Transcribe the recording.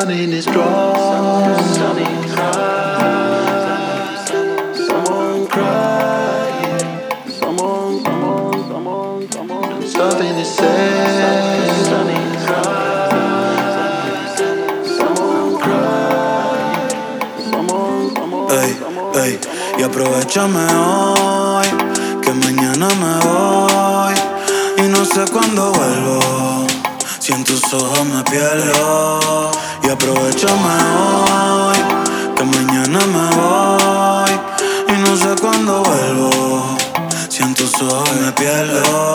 sun in his drawers. Someone crying. Stuff in his sense. Someone crying. Ey, ey, y aprovechame hoy, que mañana me voy y no sé cuándo vuelvo. Si en tus ojos me pierdo. Y aprovechame hoy, que mañana me voy y no sé cuándo vuelvo. Si en tus ojos me pierdo.